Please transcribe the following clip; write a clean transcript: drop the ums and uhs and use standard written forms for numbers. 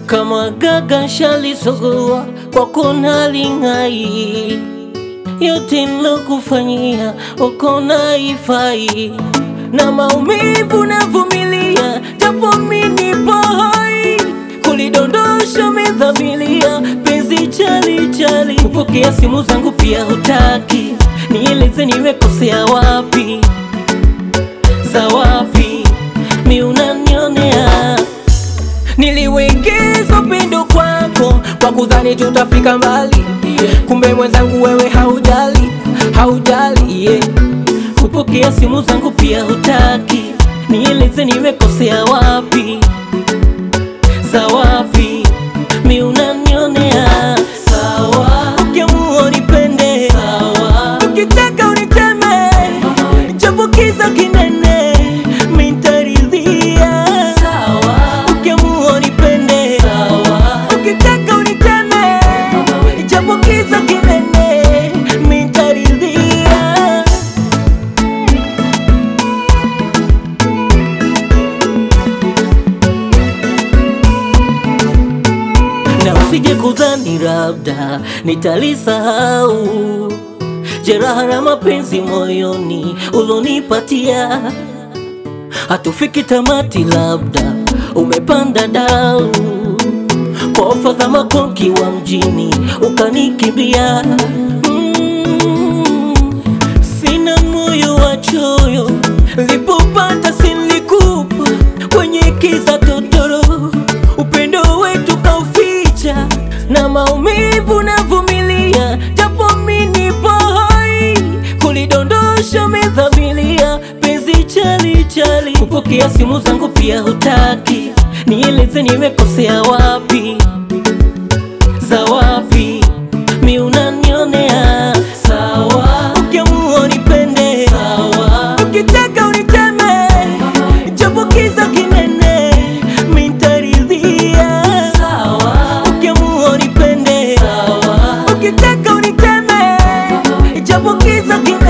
Kama gaga shalisogua kwa kona lingai, yote nilokufanyia ukona ifai, na maumivu navumilia japo mimi nipo hai, kulidondosha umedhamilia penzi chali chali. Kupokea simu zangu pia hutaki, nieleze nimekosea wapi, za wapi mi unanionea. Niliwekeza upendo kwako kwa kudhani tutafika mbali, kumbe mwenzangu wewe haujali, haujali yeah. Kupokea simu zangu pia hutaki, nieleze nimekosea wapi, za wapi mi unanionea. Sawa, ukiamua unipende sawa, ukitaka uniteme japo kiza kinene mi nitaridhia. Sawa, ukiamua unipende sawa, ukitaka uniteme japo kiza kinene mi nitaridhia. Na usije kudhani labda nitalisahau jeraha la mapenzi moyoni ulonipatia. Hatufiki tamati, labda umepanda dau kwa ofa za makonki wa mjini ukanikimbia. Sina moyo wa choyo, nilipopata silikupa kwenye kiza totoro, upendo wetu kauficha, na maumivu navumilia japo mimi nipo hai, kulidondosha umedhamilia penzi chali chali. Kupokea simu zangu pia hutaki, nieleze nimekosea wapi, za wapi mi unanionea. Sawa, ukiamua unipende sawa, ukitaka uniteme japo kiza kinene mi nitaridhia. Sawa, ukiamua unipende sawa, ukitaka uniteme japo kiza kinene